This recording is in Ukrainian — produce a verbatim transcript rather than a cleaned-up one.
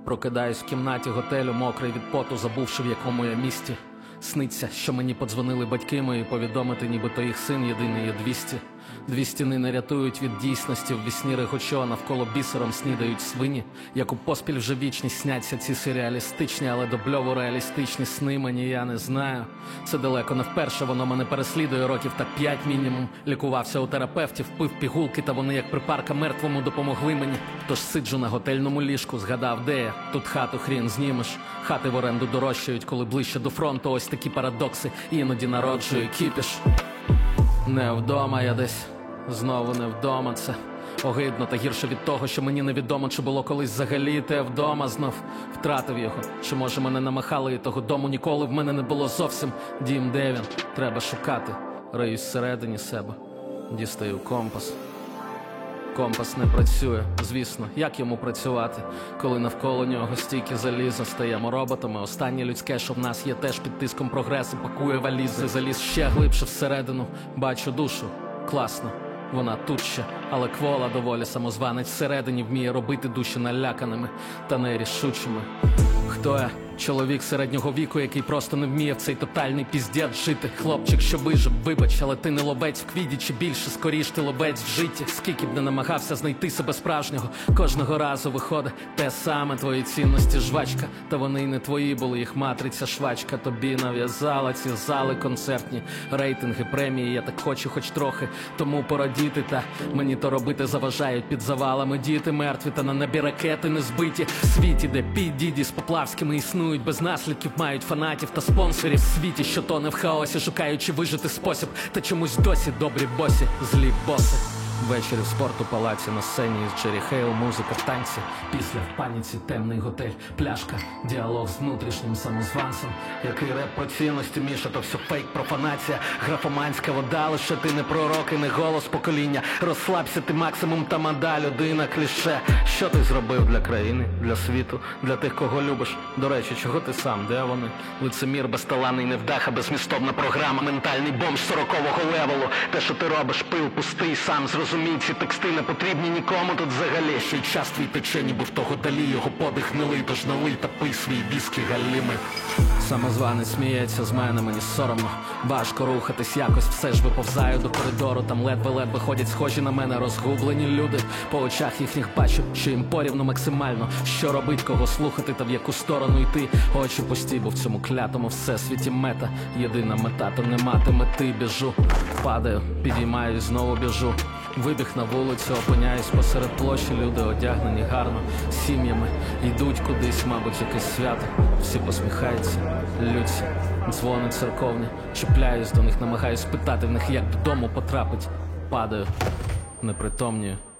Прокидаюсь в кімнаті готелю, мокрий від поту, забувши, в якому я місті. Сниться, що мені подзвонили батьки мої повідомити, нібито їх син єдиний є двісті. Дві стіни не рятують від дійсності, в вісні регочо, навколо бісером снідають свині. Як у поспіль вже вічність сняться ці сюрреалістичні, але добльово реалістичні сни мені я не знаю. Це далеко не вперше, воно мене переслідує років так п'ять мінімум. Лікувався у терапевтів, пив пігулки, та вони як припарка мертвому допомогли мені. Тож сиджу на готельному ліжку, згадав, де я, тут хату хрін знімеш. Хати в оренду дорожчають, коли ближче до фронту, ось такі парадокси, іноді народжує кіпіш. Не вдома я десь, знову не вдома, це огидно та гірше від того, що мені невідомо, чи було колись взагалі те вдома знов. Втратив його, чи може мене намахали, і того дому ніколи в мене не було зовсім. Дім, де він? Треба шукати. Риюсь всередині себе, дістаю компас. Компас не працює, звісно, як йому працювати, коли навколо нього стільки заліза, стаємо роботами. Останнє людське, що в нас є, теж під тиском прогресу, пакує валізи. Заліз ще глибше всередину, бачу душу, класно, вона тут ще, але квола доволі самозванець всередині вміє робити душі наляканими та нерішучими. Хто я? Чоловік середнього віку, який просто не вміє в цей тотальний піздець жити. Хлопчик, що вижив, вибач, але ти не ловець в квіді, чи більше, скоріш ти ловець в житті. Скільки б не намагався знайти себе справжнього, кожного разу виходить те саме, твої цінності жвачка. Та вони й не твої були, їх матриця швачка тобі нав'язала ці зали концертні, рейтинги, премії, я так хочу хоч трохи тому порадіти, та мені то робити заважають під завалами діти мертві, та на небі ракети не збиті. В світі, де Пі Діді з Поплавськими існують без наслідків, мають фанатів та спонсорів. В світі, що тоне в хаосі, шукаючи вижити спосіб, та чомусь досі добрі босі, злі боси. Ввечері в спорту-палаці, на сцені із Джері Хейл, музика в танці. Після в паніці темний готель, пляшка, діалог з внутрішнім самозванцем. Який реп про цінності, Міша, то все фейк, профанація. Графоманська вода, лише ти не пророк і не голос покоління. Розслабся, ти максимум тамада, людина кліше. Що ти зробив для країни, для світу, для тих, кого любиш? До речі, чого ти сам, де вони? Лицемір, безталанний невдаха, безмістовна програма, ментальний бомж сорокового левелу. Те, що ти робиш, пил пустий, сам зрозумів. Розумій, ці тексти не потрібні нікому тут взагалі. Ще й час твій тече, ніби в того далі, його подих гнилий, тож налий та пий свій віскі галіми. Самозванець сміється з мене, мені соромно. Важко рухатись, якось все ж виповзаю до коридору. Там ледве-ледве ходять схожі на мене розгублені люди. По очах їхніх бачу, що їм порівну максимально. Що робить, кого слухати та в яку сторону йти. Очі пусті, бо в цьому клятому всесвіті мета. Єдина мета, то не мати мети, біжу. Падаю, підіймаюсь, знову біжу. Вибіг на вулицю, опиняюсь посеред площі, люди одягнені гарно, сім'ями, йдуть кудись, мабуть, якесь свято. Всі посміхаються, лються, дзвони церковні, чіпляюсь до них, намагаюсь питати в них, як додому потрапить. Падаю, непритомнюю.